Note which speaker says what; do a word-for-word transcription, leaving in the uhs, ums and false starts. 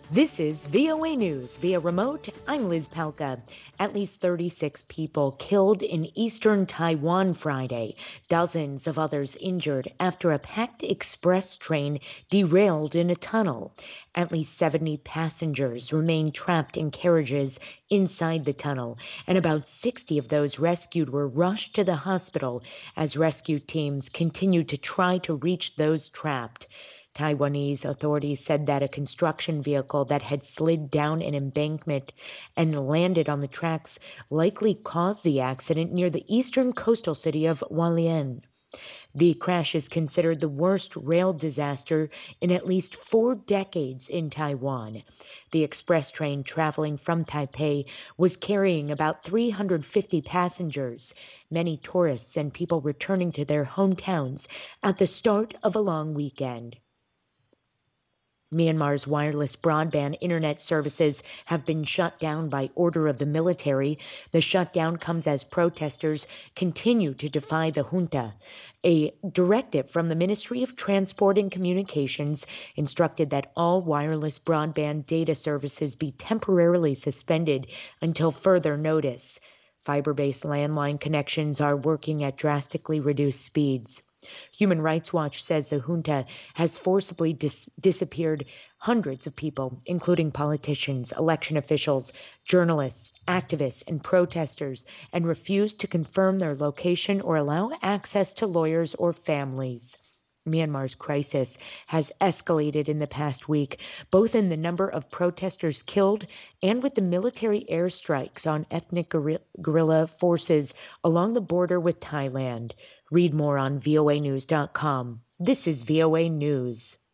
Speaker 1: This is V O A News via remote. I'm Liz Palka. At least thirty-six people killed in eastern Taiwan Friday. Dozens of others injured after a packed express train derailed in a tunnel. At least seventy passengers remain trapped in carriages inside the tunnel, and about sixty of those rescued were rushed to the hospital as rescue teams continue to try to reach those trapped. Taiwanese authorities said that a construction vehicle that had slid down an embankment and landed on the tracks likely caused the accident near the eastern coastal city of Hualien. The crash is considered the worst rail disaster in at least four decades in Taiwan. The express train traveling from Taipei was carrying about three hundred fifty passengers, many tourists and people returning to their hometowns at the start of a long weekend. Myanmar's wireless broadband internet services have been shut down by order of the military. The shutdown comes as protesters continue to defy the junta. A directive from the Ministry of Transport and Communications instructed that all wireless broadband data services be temporarily suspended until further notice. Fiber-based landline connections are working at drastically reduced speeds. Human Rights Watch says the junta has forcibly dis- disappeared hundreds of people, including politicians, election officials, journalists, activists, and protesters, and refused to confirm their location or allow access to lawyers or families. Myanmar's crisis has escalated in the past week, both in the number of protesters killed and with the military airstrikes on ethnic guerrilla forces along the border with Thailand. Read more on V O A news dot com. This is V O A News.